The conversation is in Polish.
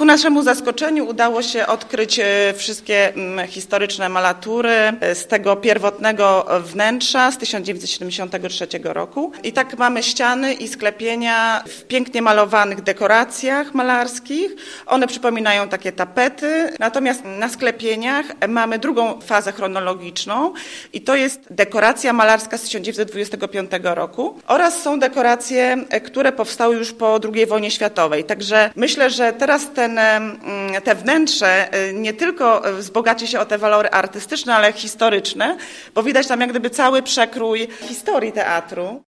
Ku naszemu zaskoczeniu udało się odkryć wszystkie historyczne malatury z tego pierwotnego wnętrza z 1973 roku. I tak mamy ściany i sklepienia w pięknie malowanych dekoracjach malarskich. One przypominają takie tapety. Natomiast na sklepieniach mamy drugą fazę chronologiczną i to jest dekoracja malarska z 1925 roku oraz są dekoracje, które powstały już po II wojnie światowej. Także myślę, że teraz te wnętrze nie tylko wzbogaci się o te walory artystyczne, ale historyczne, bo widać tam jak gdyby cały przekrój historii teatru.